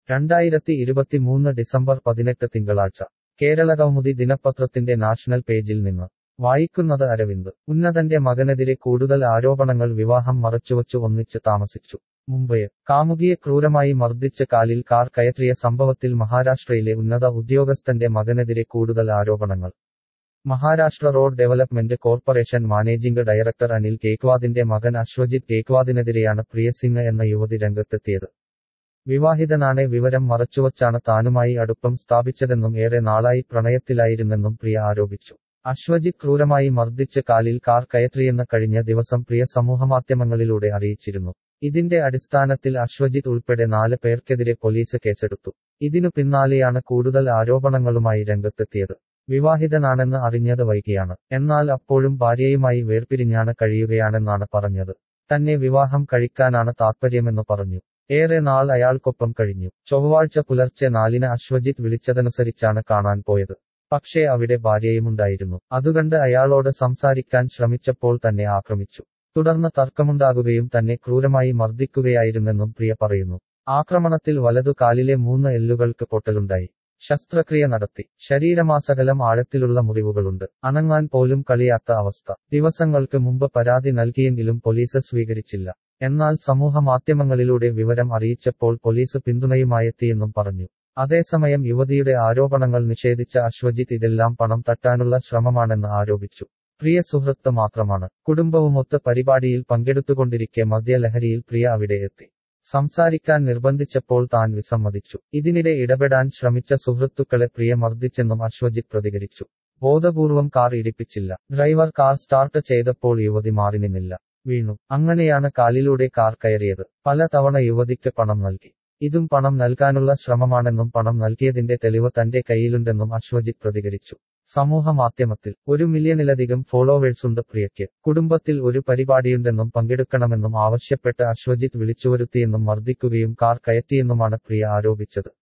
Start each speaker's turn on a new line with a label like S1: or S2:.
S1: 2023 December 18 തിങ്കളാഴ്ച കേരളകൗമുദി ദിനപത്രത്തിന്റെ national പേജിൽ നിന്ന് വായിക്കുന്നത് അരവിന്ദ്. ഉന്നതന്റെ മകനെതിരെ കൂടുതൽ ആരോപണങ്ങൾ. വിവാഹം മറച്ചുവച്ചു ഒന്നിച്ച് താമസിച്ചു. മുംബൈ. കാമുകിയെ ക്രൂരമായി മർദ്ദിച്ച് കാലിൽ കാർ കയറ്റിയ സംഭവത്തിൽ മഹാരാഷ്ട്രയിലെ ഉന്നത ഉദ്യോഗസ്ഥന്റെ മകനെതിരെ കൂടുതൽ ആരോപണങ്ങൾ. Maharashtra road development corporation managing director Anil കേക്വാദിന്റെ മകൻ അശ്വജിത് കേക്വാദിനെതിരെയാണ് പ്രിയസിംഗ് എന്ന യുവതി രംഗത്തെത്തിയത്. വിവാഹിതനാണ്. വിവരം മറച്ചുവച്ചാണ് താനുമായി അടുപ്പം സ്ഥാപിച്ചതെന്നും ഏറെ നാളായി പ്രണയത്തിലായിരുന്നെന്നും പ്രിയ ആരോപിച്ചു. അശ്വജിത് ക്രൂരമായി മർദ്ദിച്ച് കാലിൽ കാർ കയറ്റിയെന്ന് കഴിഞ്ഞ ദിവസം പ്രിയ സമൂഹമാധ്യമങ്ങളിലൂടെ അറിയിച്ചിരുന്നു. ഇതിന്റെ അടിസ്ഥാനത്തിൽ അശ്വജിത് ഉൾപ്പെടെ 4 പേർക്കെതിരെ പോലീസ് കേസെടുത്തു. ഇതിനു പിന്നാലെയാണ് കൂടുതൽ ആരോപണങ്ങളുമായി രംഗത്തെത്തിയത്. വിവാഹിതനാണെന്ന് അറിഞ്ഞത് വൈകിയാണ്. എന്നാൽ അപ്പോഴും ഭാര്യയുമായി വേർപിരിഞ്ഞാണ് കഴിയുകയാണെന്നാണ് പറഞ്ഞത്. തന്നെ വിവാഹം കഴിക്കാനാണ് താത്പര്യമെന്ന് പറഞ്ഞു. ഏറെ നാൾ അയാൾക്കൊപ്പം കഴിഞ്ഞു. ചൊവ്വാഴ്ച പുലർച്ചെ 4-ന് അശ്വജിത് വിളിച്ചതനുസരിച്ചാണ് കാണാൻ പോയത്. പക്ഷേ അവിടെ ഭാര്യയുമുണ്ടായിരുന്നു. അതുകണ്ട് അയാളോട് സംസാരിക്കാൻ ശ്രമിച്ചപ്പോൾ തന്നെ ആക്രമിച്ചു. തുടർന്ന് തർക്കമുണ്ടാകുകയും തന്നെ ക്രൂരമായി മർദ്ദിക്കുകയായിരുന്നെന്നും പ്രിയ പറയുന്നു. ആക്രമണത്തിൽ വലതു കാലിലെ 3 എല്ലുകൾക്ക് പൊട്ടലുണ്ടായി. ശസ്ത്രക്രിയ നടത്തി. ശരീരമാസകലം ആഴത്തിലുള്ള മുറിവുകളുണ്ട്. അനങ്ങാൻ പോലും കഴിയാത്ത അവസ്ഥ. ദിവസങ്ങൾക്ക് മുമ്പ് പരാതി നൽകിയെങ്കിലും പോലീസ് സ്വീകരിച്ചില്ല. എന്നാൽ സമൂഹ മാധ്യമങ്ങളിലൂടെ വിവരം അറിയിച്ചപ്പോൾ പോലീസ് പിന്തുണയുമായെത്തിയെന്നും പറഞ്ഞു. അതേസമയം യുവതിയുടെ ആരോപണങ്ങൾ നിഷേധിച്ച അശ്വജിത് ഇതെല്ലാം പണം തട്ടാനുള്ള ശ്രമമാണെന്ന് ആരോപിച്ചു. പ്രിയ സുഹൃത്ത് മാത്രമാണ്. കുടുംബവുമൊത്ത് പരിപാടിയിൽ പങ്കെടുത്തുകൊണ്ടിരിക്കെ മദ്യലഹരിയിൽ പ്രിയ അവിടെ എത്തി. സംസാരിക്കാൻ നിർബന്ധിച്ചപ്പോൾ താൻ വിസമ്മതിച്ചു. ഇതിനിടെ ഇടപെടാൻ ശ്രമിച്ച സുഹൃത്തുക്കളെ പ്രിയ മർദ്ദിച്ചെന്നും അശ്വജിത് പ്രതികരിച്ചു. ബോധപൂർവം കാർ ഇടിപ്പിച്ചില്ല. ഡ്രൈവർ കാർ സ്റ്റാർട്ട് ചെയ്തപ്പോൾ യുവതി മാറി നിന്നില്ല. വീണു. അങ്ങനെയാണ് കാലിലൂടെ കാർ കയറിയത്. പല തവണ യുവതിക്ക് പണം നൽകി. ഇതും പണം നൽകാനുള്ള ശ്രമമാണെന്നും പണം നൽകിയതിന്റെ തെളിവ് തന്റെ കയ്യിലുണ്ടെന്നും അശ്വജിത് പ്രതികരിച്ചു. സമൂഹ മാധ്യമത്തിൽ 1 മില്യണിലധികം ഫോളോവേഴ്സുണ്ട് പ്രിയയ്ക്ക്. കുടുംബത്തിൽ ഒരു പരിപാടിയുണ്ടെന്നും പങ്കെടുക്കണമെന്നും ആവശ്യപ്പെട്ട് അശ്വജിത് വിളിച്ചുവരുത്തിയെന്നും മർദ്ദിക്കുകയും കാർ കയറ്റിയെന്നുമാണ് പ്രിയ ആരോപിച്ചത്.